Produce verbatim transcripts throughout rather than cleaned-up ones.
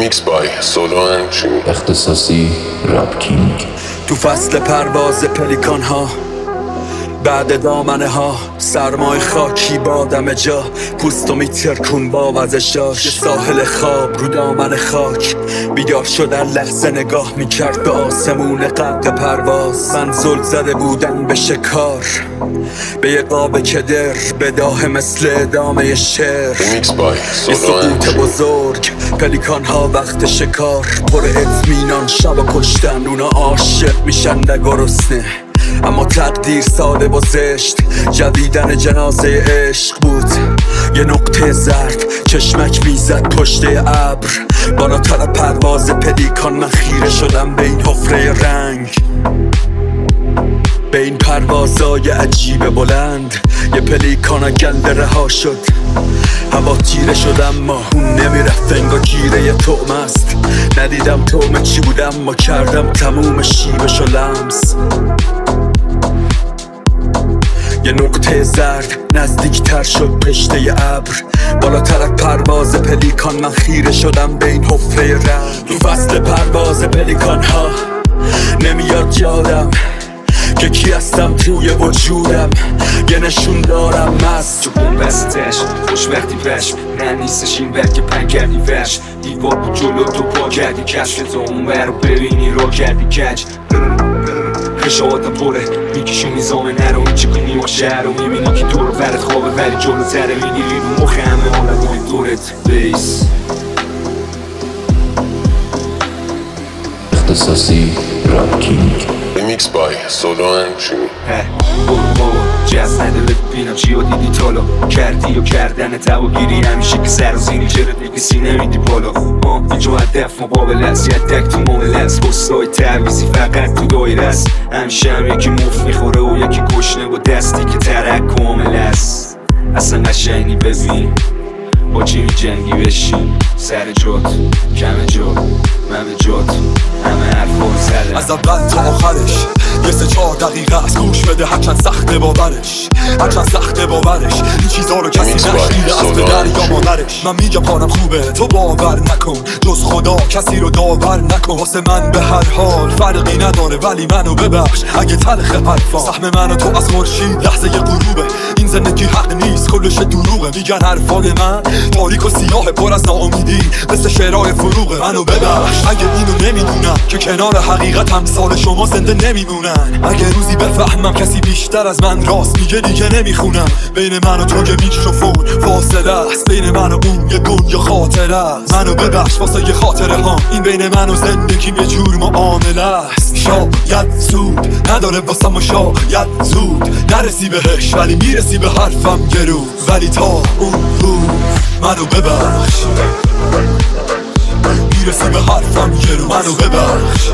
ریمیکس بای سولو انچین اختصاصی راب کینگ. تو فصل پرواز پلیکان ها بعد دامنه ها سرمای خاکی بادم جا پوستو میترکون با وزشاش ساحل خواب رو دامن خاک بیدار شدن لحظه نگاه میکرد به آسمون غرق پرواز من زل زده بودم به شکار به یه قاب کدر بداه مثل ادامه شعر ریمیکس بای یه سولو سقوط انچین بزرگ پلیکان ها وقت شکار پر اطمینان شب کشتن اونا عاشق میشن نگرسنه اما تقدیر ساده و زشت جویدن جنازه عشق بود یه نقطه زرد چشمک میزد پشت ابر بالاتر پرواز پلیکان من خیره شدم به این حفره رنگ به این پروازای عجیب بلند یه پلیکان گنده رها شد هوا تیره شد اما اون نمیرفت انگار گیره یه طعم است ندیدم طعم چی بودم ما کردم تموم شیبشو لمس یه نقطه زرد نزدیکتر شد پشته ابر بالاتر از پرواز پلیکان من خیره شدم به این حفره رنگ تو فصل پرواز پلیکان ها نمیاد یادم که کی هستم توی وجودم یه نشون دارم مست تو بومبستش خوشبختی بش نه نیستش این برگ پن کردی وش دیوار بود جلو تو پا کردی کشف تو اون برو ببینی رو کردی کج خشاواتم پره میکشون نیزامه نرو این چه کنی و شهر رو میبینی که تو رو برد خوابه ولی جلو تره میگیری رو مخ همه حالتهای دورت بیس اختصاصی راب کینگ. ریمیکس بای سولو انچین برو بابا جز نده ببینم چی ها دیدی تالا کردی و کردن تواگیری همیشه که سر و زینی چرا دیگه سی نمیدی بالا ها اینجا هدف مقابل است یه دک تو معامله است بستای تعویزی فقط تو دایره است همیشه هم یکی مفت میخوره و یکی گشنه با دستی که ترک کامل است اصلا قشنگی ببین با چی می جنگی بشین سر جات کم جات من جات همه حرفان زده از اول تا آخرش یه سه چهار دقیقه از گوش بده هرچند سخته باورش هرچند سخته باورش این چیزا رو کسی نشنیده از پدر یا مادرش من میگم کارم خوبه تو باور نکن جز خدا کسی رو داور نکن واسه من به هر حال فرقی نداره ولی منو ببخش اگه تلخ حرفا سهم منو تو از خورشید لحظه یه غروبه این زندگی حق نیست کلش دروغه میگن حرفای من تاریک و سیاه پر از ناامیدی مثل شعرهای فروغه منو ببخش اگه اینو نمیدونم که کنار حقیقت امثال شما زنده نمیمونن اگه روزی بفهمم کسی بیشتر از من راست میگه دیگه نمیخونم بین من و تو که میکروفون فاصله است بین من و اون یه گون یه خاطره است منو ببخش واسه یه خاطره ها این بین من و زندگیم یه جور معامله است شاید زود نداره واسه ما شاید زود نرسی بهش ولی میرسی به حرفم یه روز ولی تا اون روز منو ببخش میرسی به حرفم یه روز منو ببخش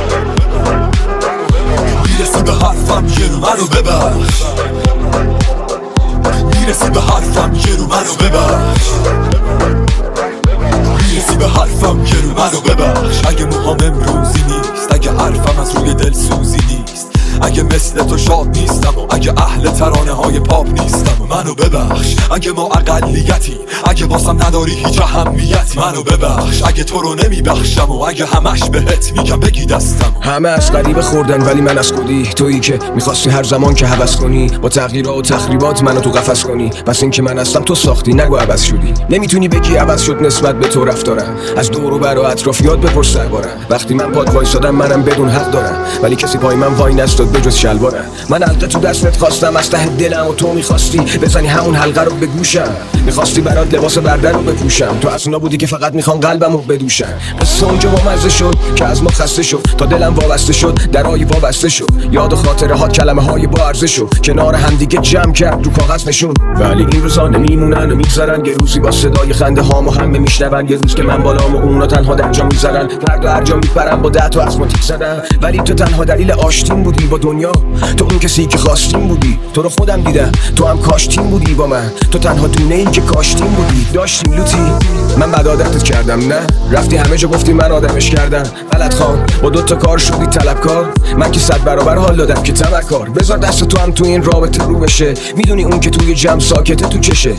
میرسی به حرفم یه روز منو ببخش میرسی به حرفم یه روز منو ببخش میرسی به حرفم یه روز منو ببخش اگه موهام امروزی نیست اگه حرفم از روی دل سوزی نیست اگه مثل تو شاد نیستم و اگه اهل ترانه های پاپ نیستم و منو ببخش اگه ما اقلیتی اگه واسم نداری هیچ اهمیتی منو ببخش اگه تو رو نمیبخشم و اگه همش بهت میگم بگی دستم همه از غریبه خوردن ولی من از خودی تویی که میخواستی هر زمان که هوس کنی با تغییرات و تخریبات منو تو قفس کنی پس این که من هستم تو ساختی نگو عوض شدی نمیتونی بگی عوض شد نسبت به تو رفتارم از دور و بر و اطرافیات بپرس دربارم وقتی من پاد وایسادم منم بدون حق دارم ولی کسی پای من وای نستاد بجز شلوارم من حلقه تو دستت خواستم از ته دلم و تو میخواستی بزنی همون حلقه رو به گوشم میخواستی برات لباس برده رو بپوشم تو اصلا بودی که فقط میخوان قلبمو بدوشم قصه اونجا با مزه شد که از ما خسته شد تا دلم وابسته شد درای وابسته شد یاد و خاطره ها کلمه های با ارزش شد کنار هم دیگه جمع کرد رو کاغذ نشون ولی این روزا نمیمونن و میگذرن یه روزی با صدای خنده هامو همه میشنون یه روز که من بالام و اونا تنها در جا میذارن فردا هر جا میپرم با ده تا اسماتیک زدن ولی تو تنها دلیل آشتیم بودی با دنیا تو اون کسی که خواستیم بودی تو رو خودم دیدم تو هم کاشتیم بودی با من تو تنها دونه این که کاشتیم بودی داشتیم لوتی من بد عادتت کردم نه رفتی همه جا گفتی من آدمش کردم غلط خان با دو تا کار شدی طلبکار من که صد برابر حال دادم که تمکار بذار دست تو هم تو این رابطه رو بشه میدونی اون که توی جمع ساکته تو چشه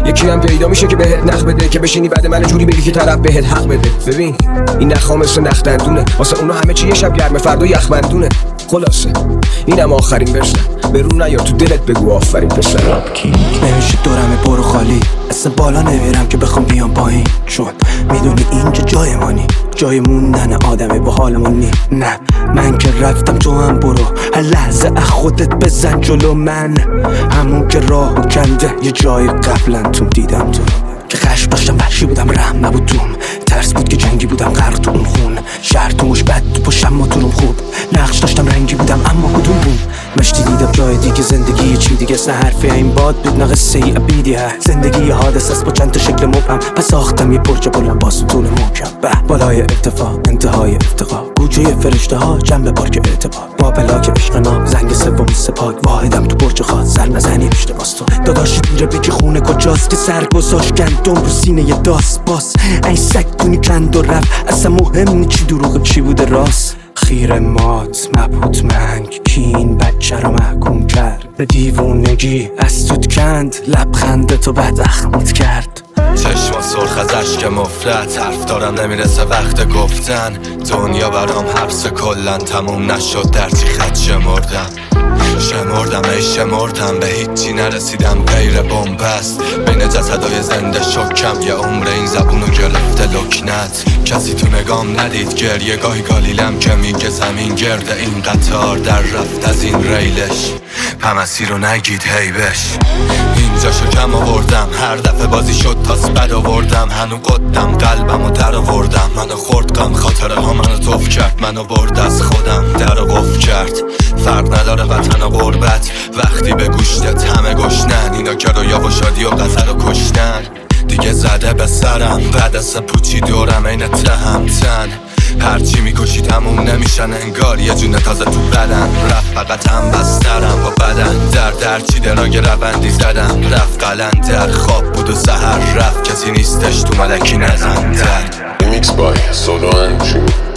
یکی هم پیدا میشه که بهت نخ بده، که بشینی بعد من جوری بگی که طرف بهت حق بده. ببین این نخا مثل نخ دندونه، واسه اونا همه چی یه شب گرمه فردا یخبندونه. خلاصه اینم آخرین ورسم، به رو نیا تو دلت بگو آفرین پسر. رپ کینگ. نمیشه دورمه برو خالی، اصلا بالا نمیرم که بخوام بیام پایین، چون میدونی اینجا جای مانی، جای موندن آدمه با حالمون نی. نه من که رفتم تو هم برو، هر لحظه از خودت بزن جلو من، همون که راهو کنده یه جای قبلا تو دیدم تو که خشم داشتم وحشی بودم رحم نبود توم، ترس بود که جنگی بودم غرق تو اون خون، شهر تو مش بد تو پشتم ما تو روم خوب، نقش داشتم رنگی بودم اما کدوم بود مشتی دیدم جای دیگه، زندگی چی دیگه است، نه حرفی این باد بود نه قصه ای ابیدی هست، زندگی یه حادثه است با چند تا شکل مبهم، پس ساختم یه برج بلند با ستون محکم، به بالای ارتفاع انتهای افتقا، گوشه فرشته ها جنب پارک اعتبار، با بلاک عشق نام زنگ سومی سپاک، واحدم تو برج خاص زر نزنی پشت باز تو داداش اینجا بگی خونه کجاست که سر گذاشت گندم رو سینه یه داست باس، این سگ دونی کند و رفت، اصلا مهم نی چی دروغ چی بوده راست، خیر مات مبهوت منگ کین بچه رو محکوم کرد به دیوونگی از توت کند، لبخنده تو بد اخمت کرد، چشما سرخ از عشق مفرط، حرف دارم نمیرسه وقت گفتن، دنیا برام حبس کلن تموم نشد در چی خط شمردم، شمردم ای شمردم به هیچی نرسیدم غیر بنبست، بین جسدهای زنده شکم یه عمر این زبونو گرفته لکنت، کسی تو نگام ندید گریه گاهی گالیلم که میگه زمین گرده این قطار در رفت از این ریلش، پمسی رو نگید هیبش، اینجا شکم آوردم هر دفعه بازی شد تاس بد آوردم، هنو قدم قلبمو در آوردم، منو خورد غم خاطره ها منو توف کرد، منو برد از خودم در قف کرد، فرق نداره وطن و غربت وقتی به گوشتت همه گشنن، اینا که رویا و شادی و غزل و کشتن، دیگه زده به سرم بعد از پوچی دورم این تهمتن، هرچی میکشی تموم نمیشن انگار یه جون تازه تو بدن، رفت فقط هم بسترم با بدن در درچی دراگ روندی زدم، رفت قلندر خواب بود و سهر رفت، کسی نیستش تو ملکی نزن در Remix by Solo and Jimmy.